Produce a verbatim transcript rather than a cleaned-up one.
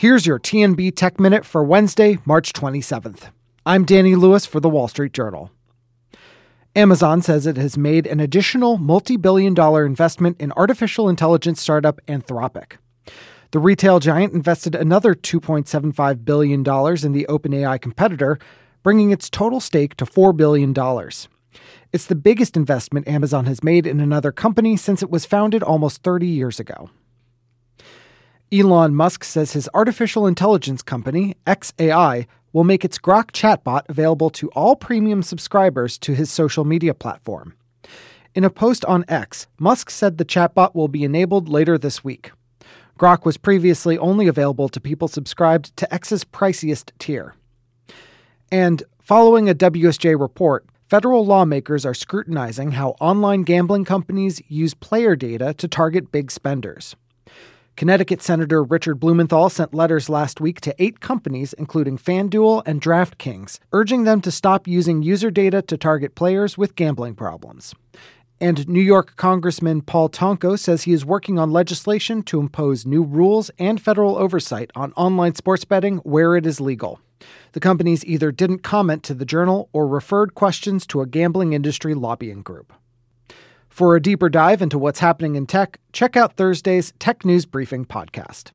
Here's your T N B Tech Minute for Wednesday, March twenty-seventh. I'm Danny Lewis for The Wall Street Journal. Amazon says it has made an additional multi-billion dollar investment in artificial intelligence startup Anthropic. The retail giant invested another two point seven five billion dollars in the OpenAI competitor, bringing its total stake to four billion dollars. It's the biggest investment Amazon has made in another company since it was founded almost thirty years ago. Elon Musk says his artificial intelligence company, xAI, will make its Grok chatbot available to all premium subscribers to his social media platform. In a post on X, Musk said the chatbot will be enabled later this week. Grok was previously only available to people subscribed to X's priciest tier. And following a W S J report, federal lawmakers are scrutinizing how online gambling companies use player data to target big spenders. Connecticut Senator Richard Blumenthal sent letters last week to eight companies, including FanDuel and DraftKings, urging them to stop using user data to target players with gambling problems. And New York Congressman Paul Tonko says he is working on legislation to impose new rules and federal oversight on online sports betting where it is legal. The companies either didn't comment to the Journal or referred questions to a gambling industry lobbying group. For a deeper dive into what's happening in tech, check out Thursday's Tech News Briefing podcast.